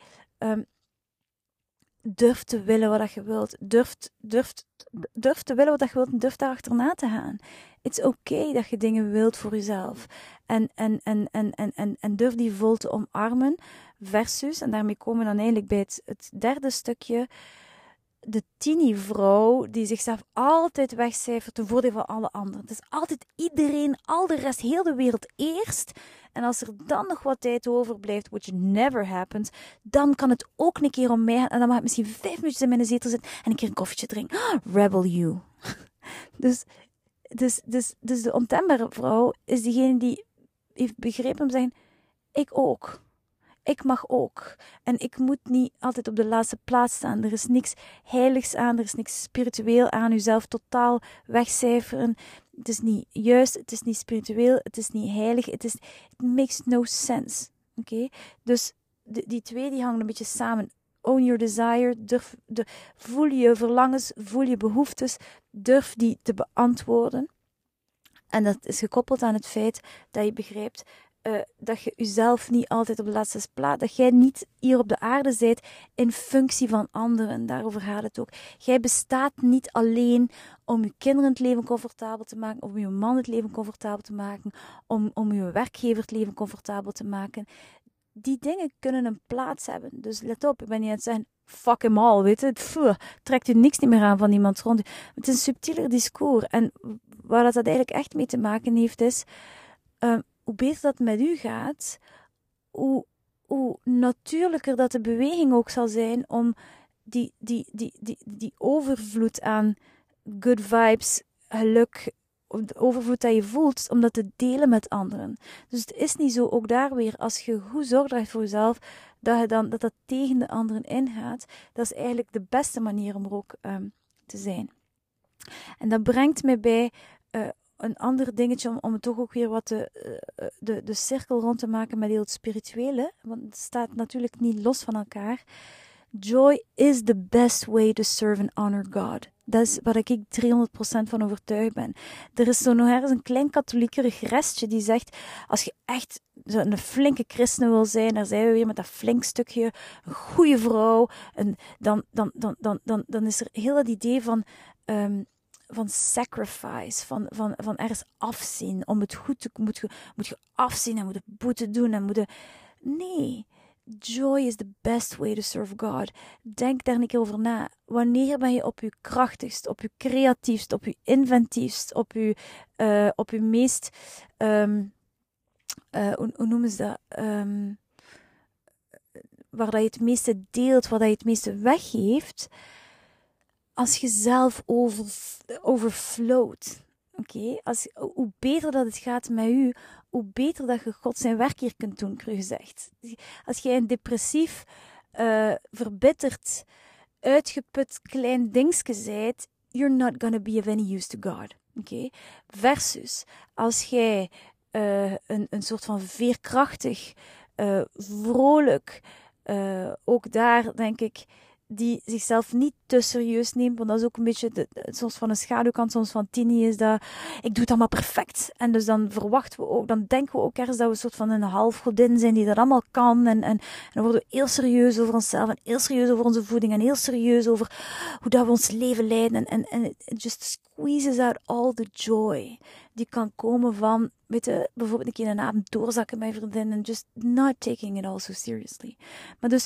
Durf te willen wat je wilt. Durf te willen wat je wilt en durf daar achterna te gaan. Het is oké dat je dingen wilt voor jezelf. En durf die vol te omarmen. Versus, en daarmee komen we dan eigenlijk bij het derde stukje, de tienervrouw die zichzelf altijd wegcijfert ten voordeel van alle anderen. Het is altijd iedereen, al de rest, heel de wereld eerst. En als er dan nog wat tijd overblijft, which never happens, dan kan het ook een keer om mij gaan. En dan mag ik misschien 5 minuutjes in mijn zetel zitten en een keer een koffietje drinken. Rebel you. Dus de ontembare vrouw is diegene die heeft begrepen om te zeggen, ik ook. Ik mag ook. En ik moet niet altijd op de laatste plaats staan. Er is niks heiligs aan, er is niks spiritueel aan. Uzelf totaal wegcijferen. Het is niet juist, het is niet spiritueel, het is niet heilig. It makes no sense. Oké? Dus die twee die hangen een beetje samen. Own your desire. Voel je verlangens, voel je behoeftes. Durf die te beantwoorden. En dat is gekoppeld aan het feit dat je begrijpt dat je jezelf niet altijd op de laatste plaats, dat jij niet hier op de aarde bent in functie van anderen. Daarover gaat het ook. Jij bestaat niet alleen om je kinderen het leven comfortabel te maken, om je man het leven comfortabel te maken, om je werkgever het leven comfortabel te maken. Die dingen kunnen een plaats hebben. Dus let op, ik ben niet aan het zeggen, fuck hem all, weet je. Trekt u niks niet meer aan van iemand rond u. Het is een subtieler discours. En waar dat eigenlijk echt mee te maken heeft, is hoe beter dat met u gaat, hoe natuurlijker dat de beweging ook zal zijn om die overvloed aan good vibes, geluk, de overvloed dat je voelt, om dat te delen met anderen. Dus het is niet zo, ook daar weer, als je goed zorg draagt voor jezelf, dat tegen de anderen ingaat. Dat is eigenlijk de beste manier om er ook te zijn. En dat brengt mij bij een ander dingetje, om het toch ook weer wat de cirkel rond te maken met heel het spirituele, want het staat natuurlijk niet los van elkaar. Joy is the best way to serve and honor God. Dat is waar ik 300% van overtuigd ben. Er is zo nog ergens een klein katholiekerig restje die zegt, als je echt een flinke christen wil zijn, daar zijn we weer met dat flink stukje, een goede vrouw, en dan is er heel dat idee van sacrifice, van ergens afzien. Om het goed te moet je afzien en moet je boete doen en Nee, joy is the best way to serve God. Denk daar een keer over na. Wanneer ben je op je krachtigst, op je creatiefst, op je inventiefst, op je meest hoe noemen ze dat? Waar dat je het meeste deelt, waar dat je het meeste weggeeft. als je zelf overflowt. Oké? Hoe beter dat het gaat met u, hoe beter dat je God zijn werk hier kunt doen, cru gezegd. Als jij een depressief, verbitterd, uitgeput klein dingetje zijt, you're not gonna be of any use to God. Oké? Versus, als jij een soort van veerkrachtig, vrolijk, ook daar denk ik, die zichzelf niet te serieus neemt, want dat is ook een beetje soms van een schaduwkant, soms van Tini, is dat ik doe het allemaal perfect. En dus dan verwachten we ook, dan denken we ook ergens dat we een soort van een halfgodin zijn die dat allemaal kan. En dan worden we heel serieus over onszelf en heel serieus over onze voeding en heel serieus over hoe dat we ons leven leiden. En it just squeezes out all the joy die kan komen van, weet je, bijvoorbeeld een keer een avond doorzakken met vriendinnen en just not taking it all so seriously. Maar dus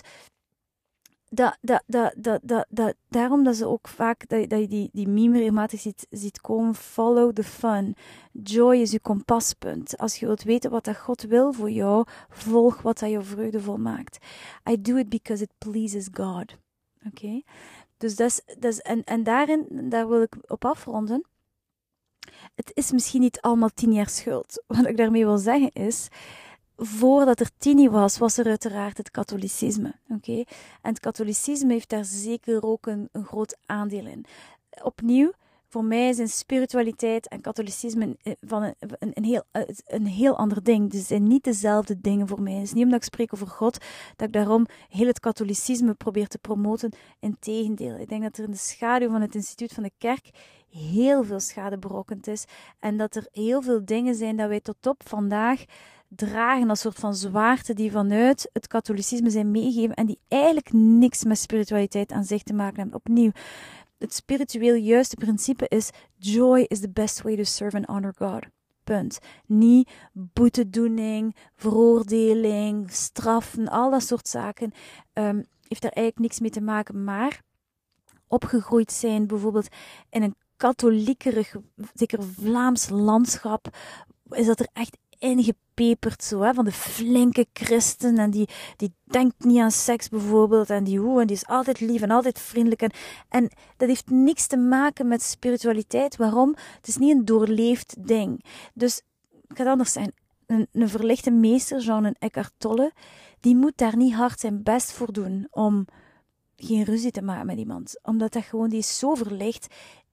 daarom dat ze ook vaak, dat je die meme regelmatig ziet komen, follow the fun. Joy is je kompaspunt. Als je wilt weten wat dat God wil voor jou, volg wat dat je vreugdevol maakt. I do it because it pleases God. Oké? Dus dat is, en daar wil ik op afronden. Het is misschien niet allemaal 10 jaar schuld. Wat ik daarmee wil zeggen is, voordat er Tini was er uiteraard het katholicisme. Oké? En het katholicisme heeft daar zeker ook een groot aandeel in. Opnieuw, voor mij zijn spiritualiteit en katholicisme een heel ander ding. Dus het zijn niet dezelfde dingen voor mij. Het is niet omdat ik spreek over God, dat ik daarom heel het katholicisme probeer te promoten. Integendeel, ik denk dat er in de schaduw van het instituut van de kerk heel veel schade berokkend is. En dat er heel veel dingen zijn dat wij tot op vandaag dragen als soort van zwaarte die vanuit het katholicisme zijn meegegeven en die eigenlijk niks met spiritualiteit aan zich te maken hebben. Opnieuw, het spiritueel juiste principe is joy is the best way to serve and honor God. Punt. Niet boetedoening, veroordeling, straffen, al dat soort zaken heeft daar eigenlijk niks mee te maken. Maar opgegroeid zijn bijvoorbeeld in een katholiekerig, zeker Vlaams landschap, is dat er echt ingepeperd zo, hè, van de flinke christen en die denkt niet aan seks bijvoorbeeld en die is altijd lief en altijd vriendelijk en dat heeft niks te maken met spiritualiteit. Waarom? Het is niet een doorleefd ding. Dus het gaat anders zijn. Een verlichte meester, Jean Eckhart Tolle, die moet daar niet hard zijn best voor doen om geen ruzie te maken met iemand. Omdat dat gewoon, die is zo verlicht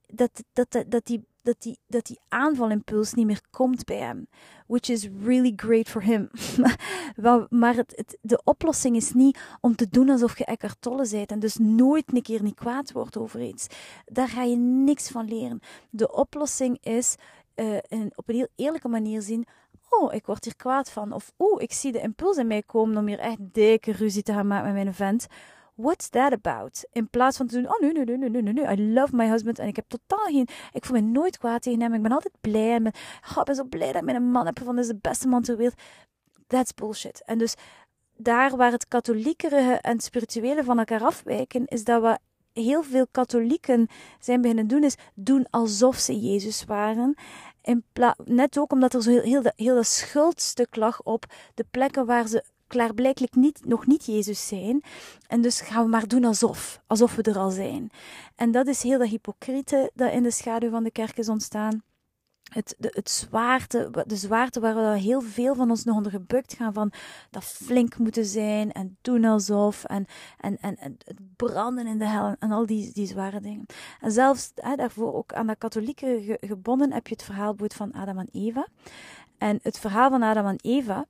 dat die aanvalimpuls niet meer komt bij hem. Which is really great for him. Maar de oplossing is niet om te doen alsof je Eckhart Tolle bent en dus nooit een keer niet kwaad wordt over iets. Daar ga je niks van leren. De oplossing is op een heel eerlijke manier zien, oh, ik word hier kwaad van. Of, ik zie de impuls in mij komen om hier echt dikke ruzie te gaan maken met mijn vent. What's that about? In plaats van te doen, nee, I love my husband en ik heb totaal ik voel me nooit kwaad tegen hem, ik ben altijd blij en ik ben zo blij dat ik mijn man heb van, dit is de beste man ter wereld. That's bullshit. En dus daar waar het katholiekere en het spirituele van elkaar afwijken, is dat wat heel veel katholieken zijn beginnen doen, is doen alsof ze Jezus waren. Net ook omdat er zo heel dat schuldstuk lag op de plekken waar ze klaarblijkelijk nog niet Jezus zijn. En dus gaan we maar doen alsof we er al zijn. En dat is heel dat hypocriete dat in de schaduw van de kerk is ontstaan. De zwaarte waar we heel veel van ons nog onder gebukt gaan, van dat flink moeten zijn en doen alsof en het branden in de hel en al die zware dingen. En zelfs daarvoor ook aan dat katholieke gebonden heb je het verhaal van Adam en Eva. En het verhaal van Adam en Eva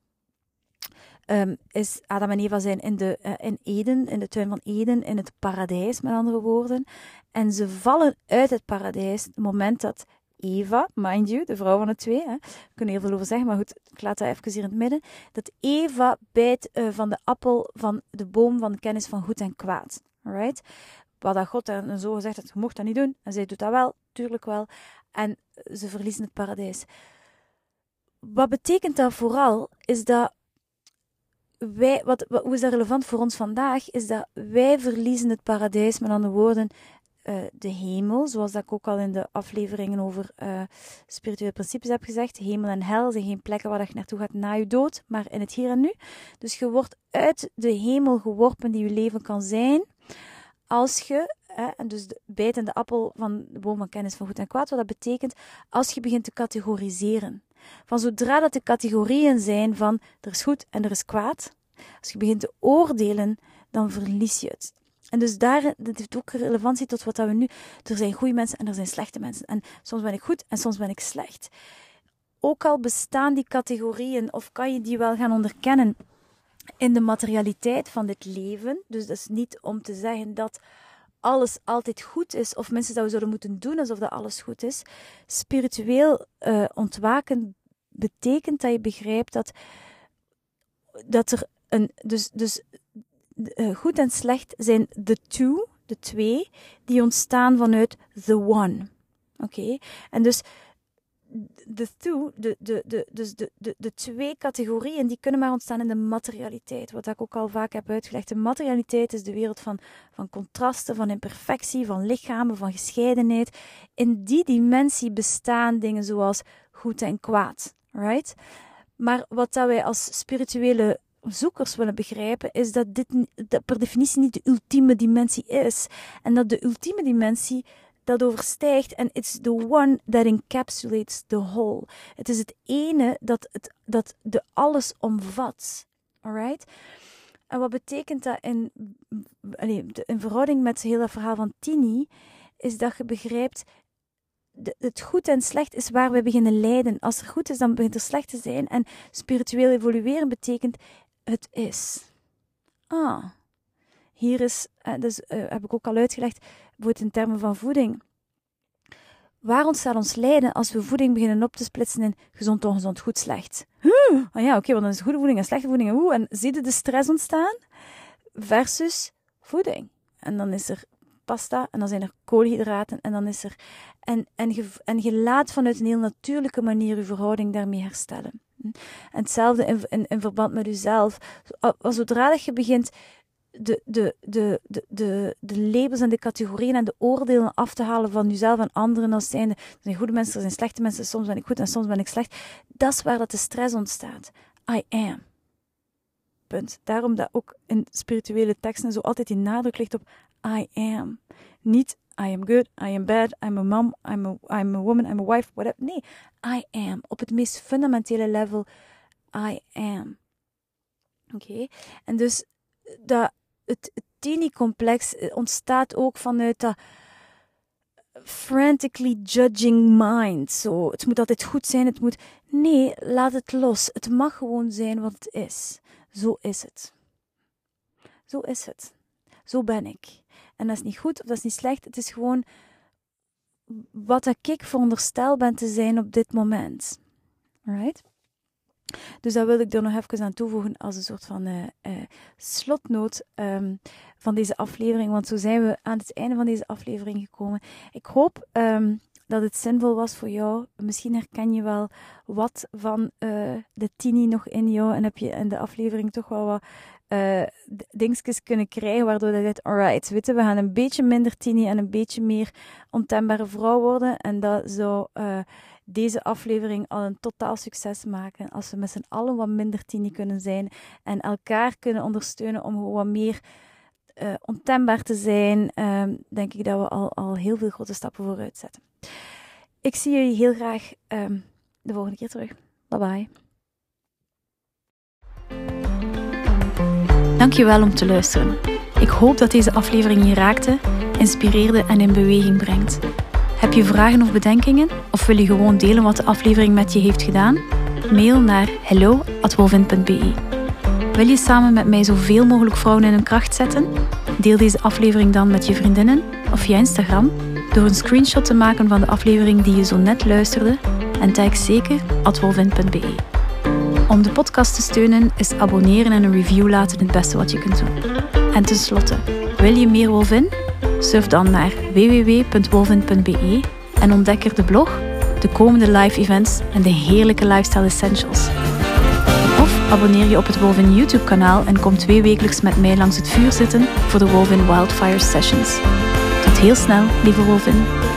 is Adam en Eva zijn in Eden, in de tuin van Eden, in het paradijs, met andere woorden. En ze vallen uit het paradijs het moment dat Eva, mind you, de vrouw van de twee, we kunnen heel veel over zeggen, maar goed, ik laat dat even hier in het midden, dat Eva bijt van de appel van de boom van de kennis van goed en kwaad. Alright? Wat dat God en zo gezegd had, je mocht dat niet doen, en zij doet dat wel, tuurlijk wel, en ze verliezen het paradijs. Wat betekent dat vooral, is dat hoe is dat relevant voor ons vandaag, is dat wij verliezen het paradijs, met andere woorden, de hemel, zoals dat ik ook al in de afleveringen over spirituele principes heb gezegd. Hemel en hel zijn geen plekken waar je naartoe gaat na je dood, maar in het hier en nu. Dus je wordt uit de hemel geworpen die je leven kan zijn, als je En dus de bijtende appel van de boom van kennis van goed en kwaad. Wat dat betekent als je begint te categoriseren. Van zodra dat de categorieën zijn van er is goed en er is kwaad. Als je begint te oordelen, dan verlies je het. En dus dat heeft ook relevantie tot wat dat we nu... Er zijn goede mensen en er zijn slechte mensen. En soms ben ik goed en soms ben ik slecht. Ook al bestaan die categorieën, of kan je die wel gaan onderkennen in de materialiteit van dit leven. Dus dat is niet om te zeggen dat alles altijd goed is, of mensen dat we zouden moeten doen alsof dat alles goed is. Spiritueel ontwaken betekent dat je begrijpt dat er een... Dus goed en slecht zijn de twee, die ontstaan vanuit the one. Oké? En dus de twee categorieën, die kunnen maar ontstaan in de materialiteit. Wat ik ook al vaak heb uitgelegd. De materialiteit is de wereld van contrasten, van imperfectie, van lichamen, van gescheidenheid. In die dimensie bestaan dingen zoals goed en kwaad. Right? Maar wat dat wij als spirituele zoekers willen begrijpen, is dat dit per definitie niet de ultieme dimensie is. En dat de ultieme dimensie dat overstijgt, en it's the one that encapsulates the whole. Het is het ene dat de alles omvat. Alright? En wat betekent dat in verhouding met heel dat verhaal van Tini, is dat je begrijpt, het goed en slecht is waar we beginnen lijden. Als er goed is, dan begint er slecht te zijn. En spiritueel evolueren betekent, het is. Hier is, dus heb ik ook al uitgelegd, bijvoorbeeld in termen van voeding. Waar ontstaat ons lijden als we voeding beginnen op te splitsen in gezond, ongezond, goed, slecht? Want dan is goede voeding en slechte voeding. En zie je de stress ontstaan? Versus voeding. En dan is er pasta, en dan zijn er koolhydraten, en dan is er... En je laat vanuit een heel natuurlijke manier je verhouding daarmee herstellen. En hetzelfde in verband met jezelf. Zodra dat je begint de labels en de categorieën en de oordelen af te halen van jezelf en anderen als zijnde, er zijn goede mensen, er zijn slechte mensen, soms ben ik goed en soms ben ik slecht. Dat is waar dat de stress ontstaat. I am. Punt. Daarom dat ook in spirituele teksten zo altijd die nadruk ligt op I am. Niet I am good, I am bad, I'm a mom, I'm a woman, I'm a wife, whatever. Nee, I am. Op het meest fundamentele level, I am. Oké? En dus het Tini-complex ontstaat ook vanuit dat frantically judging mind. Zo, het moet altijd goed zijn, Nee, laat het los. Het mag gewoon zijn wat het is. Zo is het. Zo is het. Zo ben ik. En dat is niet goed of dat is niet slecht. Het is gewoon wat ik veronderstel ben te zijn op dit moment. Alright? Dus dat wil ik er nog even aan toevoegen als een soort van slotnoot van deze aflevering. Want zo zijn we aan het einde van deze aflevering gekomen. Ik hoop dat het zinvol was voor jou. Misschien herken je wel wat van de Tini nog in jou. En heb je in de aflevering toch wel wat dingetjes kunnen krijgen, waardoor je denkt, alright, we gaan een beetje minder Tini en een beetje meer ontembare vrouw worden. En dat zou deze aflevering al een totaal succes maken. Als we met z'n allen wat minder Tini kunnen zijn en elkaar kunnen ondersteunen om wat meer ontembaar te zijn, denk ik dat we al heel veel grote stappen vooruit zetten. Ik zie jullie heel graag de volgende keer terug. Bye bye. Dankjewel om te luisteren. Ik hoop dat deze aflevering je raakte, inspireerde en in beweging brengt. Heb je vragen of bedenkingen? Of wil je gewoon delen wat de aflevering met je heeft gedaan? Mail naar hello@wolvin.be. Wil je samen met mij zoveel mogelijk vrouwen in hun kracht zetten? Deel deze aflevering dan met je vriendinnen of via Instagram door een screenshot te maken van de aflevering die je zo net luisterde en tag zeker @wolvin.be. Om de podcast te steunen is abonneren en een review laten het beste wat je kunt doen. En tenslotte, wil je meer Wolvin? Surf dan naar www.wolvin.be en ontdek er de blog, de komende live events en de heerlijke lifestyle essentials. Of abonneer je op het Wolvin YouTube kanaal en kom 2 wekelijks met mij langs het vuur zitten voor de Wolvin Wildfire Sessions. Tot heel snel, lieve Wolvin.